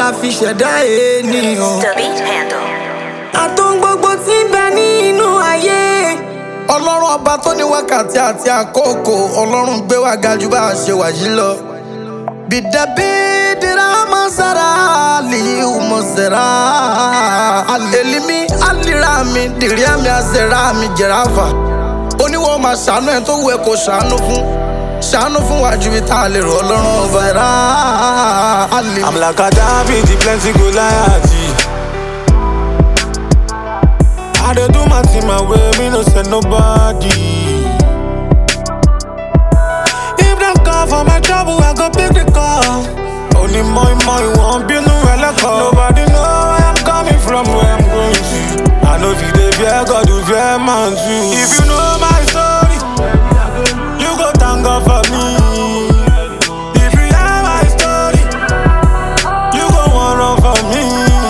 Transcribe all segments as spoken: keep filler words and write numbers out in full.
la fi ṣẹ̀dá ènìyàn. The beat handle. Àtòhun gbogbo tí ń bẹ nínú ayé. Ọlọ́run ọba tó ní wákàtí àti àkókò. Ọlọ́run gbé wa ga jù bá a ṣe wà yìí lọ. Bìdàbí dìrá mọ́sára àlìyé mọ́sára. Àlèlímí àlìrá mi dìrí àmì àzẹ̀rá mi jẹ̀ráfà. Oníwọ̀ máa ṣàánú ẹ̀ tó wù ẹ́ kó ṣàánú fún. Ṣàánú fún wa ju bí tá a lè rọ Ọlọ́run ọba ẹ̀rá àlè. I'm like a David, plenty Goliath. I dey do my thing my way, me no send nobody. If them call for my trouble, I go pick the call. Only more, more, you won't be no call. Nobody know where I'm coming from, where I'm going to. I know if you dey fear God, you fear man too. If you know my story, you go thank God for me. If you hear my story, you go want run for me.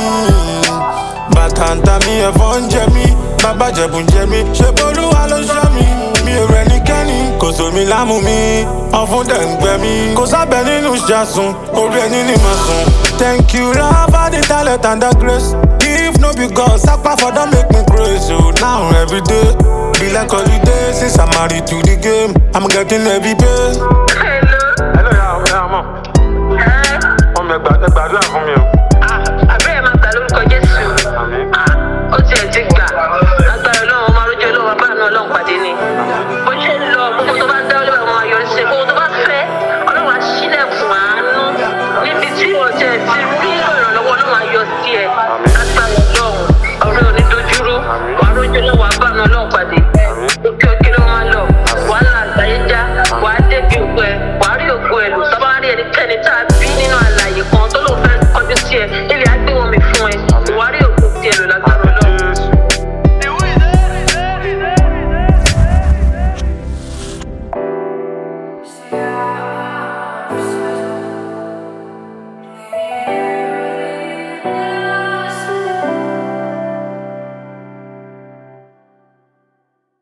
Bàtàǹtà mi ẹ̀fọ́ ń jẹ mí, bàbá jẹ̀bù ń jẹ mí, ṣe Olúwa ló ṣọ́ mi. Mi ò rẹ̀ níkẹ́ni, kò sómi lámú mi, ọ̀fun dẹ̀ ń gbẹ mí. Kò sábẹ́ nínú ṣàsùn, orí ẹni ní màá sùn. Thank you Lord for the talent and the grace. If no be God, sápá for don make me praise you. Now every day, be like holiday since I'm married to the game. I'm getting every pay. Hello, hello, yeah, yeah, mom. Ọmọ ẹgbàá ẹgbàá fún mi o.